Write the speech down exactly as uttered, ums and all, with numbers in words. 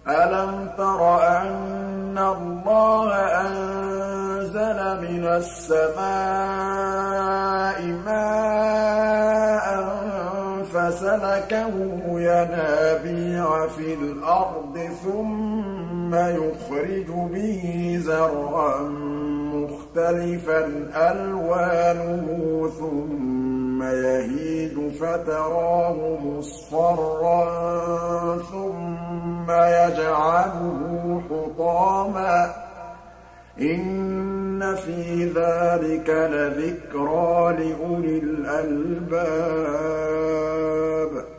أَلَمْ تَرَ أَنَّ اللَّهَ أَنزَلَ مِنَ السَّمَاءِ مَاءً فَسَلَكَهُ يَنَابِيعَ فِي الْأَرْضِ ثُمَّ يُخْرِجُ بِهِ زَرْعًا مُّخْتَلِفًا أَلْوَانُهُ ثُمَّ يَهِيجُ فَتَرَاهُ مُصْفَرًّا ثُمَّ يَجْعَلُهُ حُطَامًا ۚ إِنَّ فِي ذَٰلِكَ لَذِكْرَىٰ لِأُولِي الْأَلْبَابِ